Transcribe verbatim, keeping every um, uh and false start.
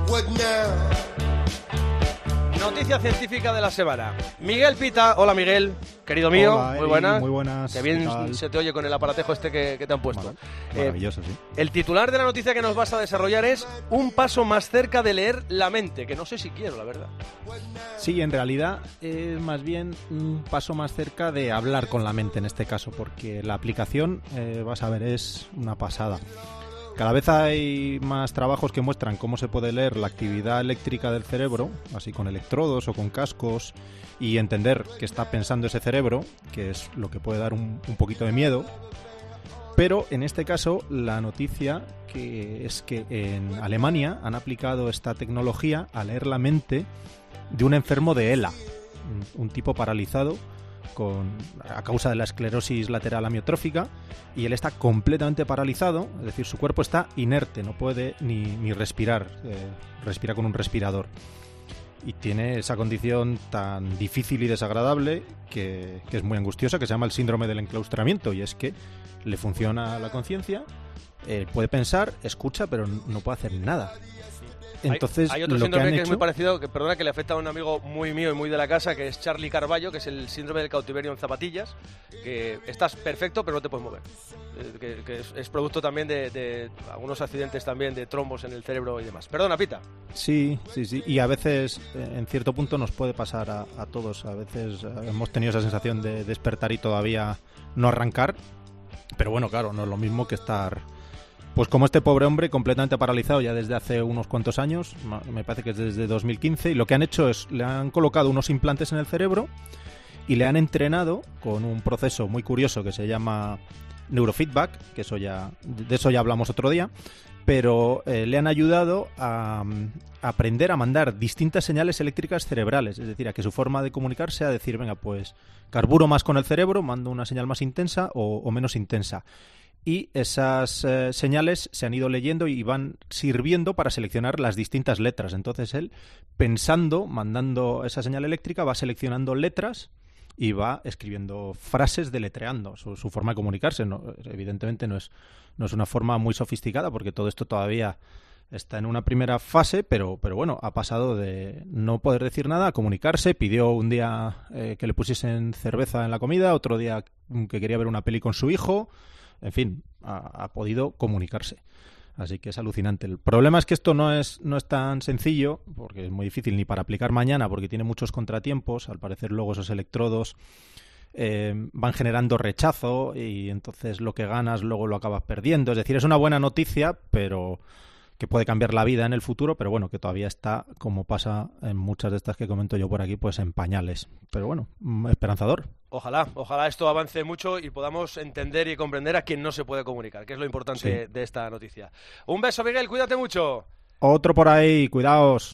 Noticia científica de la semana. Miguel Pita, hola Miguel, querido mío, hola, muy Eri, buenas. Muy buenas. Que bien se te oye con el aparatejo este que, que te han puesto. Bueno, maravilloso, eh, sí. El titular de la noticia que nos vas a desarrollar es un paso más cerca de leer la mente, que no sé si quiero, la verdad. Sí, en realidad es más bien un paso más cerca de hablar con la mente en este caso, porque la aplicación, eh, vas a ver, es una pasada. Cada vez hay más trabajos que muestran cómo se puede leer la actividad eléctrica del cerebro, así con electrodos o con cascos, y entender qué está pensando ese cerebro, que es lo que puede dar un, un poquito de miedo. Pero en este caso la noticia que es que en Alemania han aplicado esta tecnología a leer la mente de un enfermo de E L A, un, un tipo paralizado con, a causa de la esclerosis lateral amiotrófica, y él está completamente paralizado, es decir, su cuerpo está inerte, no puede ni, ni respirar, eh, respira con un respirador. Y tiene esa condición tan difícil y desagradable que, que es muy angustiosa, que se llama el síndrome del enclaustramiento, y es que le funciona la conciencia, eh, puede pensar, escucha, pero no puede hacer nada. Entonces, hay, hay otro lo síndrome que, que, hecho... es muy parecido, que perdona, que le afecta a un amigo muy mío y muy de la casa, que es Charlie Carballo, que es el síndrome del cautiverio en zapatillas, que estás perfecto pero no te puedes mover, eh, que, que es, es producto también de, de algunos accidentes también de trombos en el cerebro y demás. Perdona, Pita. Sí, sí, sí, y a veces en cierto punto nos puede pasar a, a todos, a veces hemos tenido esa sensación de despertar y todavía no arrancar, pero bueno, claro, no es lo mismo que estar... Pues como este pobre hombre, completamente paralizado ya desde hace unos cuantos años, me parece que es desde dos mil quince, y lo que han hecho es, le han colocado unos implantes en el cerebro y le han entrenado con un proceso muy curioso que se llama neurofeedback, que eso ya, de eso ya hablamos otro día, pero eh, le han ayudado a, a aprender a mandar distintas señales eléctricas cerebrales, es decir, a que su forma de comunicarse a decir, venga, pues carburo más con el cerebro, mando una señal más intensa o, o menos intensa. Y esas eh, señales se han ido leyendo y van sirviendo para seleccionar las distintas letras. Entonces él, pensando, mandando esa señal eléctrica, va seleccionando letras y va escribiendo frases deletreando. Su, su forma de comunicarse, no, evidentemente no es, no es una forma muy sofisticada, porque todo esto todavía está en una primera fase, pero, pero bueno, ha pasado de no poder decir nada a comunicarse. Pidió un día eh, que le pusiesen cerveza en la comida, otro día que quería ver una peli con su hijo. En fin, ha, ha podido comunicarse. Así que es alucinante. El problema es que esto no es, no es tan sencillo, porque es muy difícil ni para aplicar mañana, porque tiene muchos contratiempos. Al parecer luego esos electrodos eh, van generando rechazo y entonces lo que ganas luego lo acabas perdiendo. Es decir, es una buena noticia, pero que puede cambiar la vida en el futuro, pero bueno, que todavía está, como pasa en muchas de estas que comento yo por aquí, pues en pañales. Pero bueno, esperanzador. Ojalá, ojalá esto avance mucho y podamos entender y comprender a quien no se puede comunicar, que es lo importante sí. de esta noticia. Un beso, Miguel, cuídate mucho. Otro por ahí, cuidaos.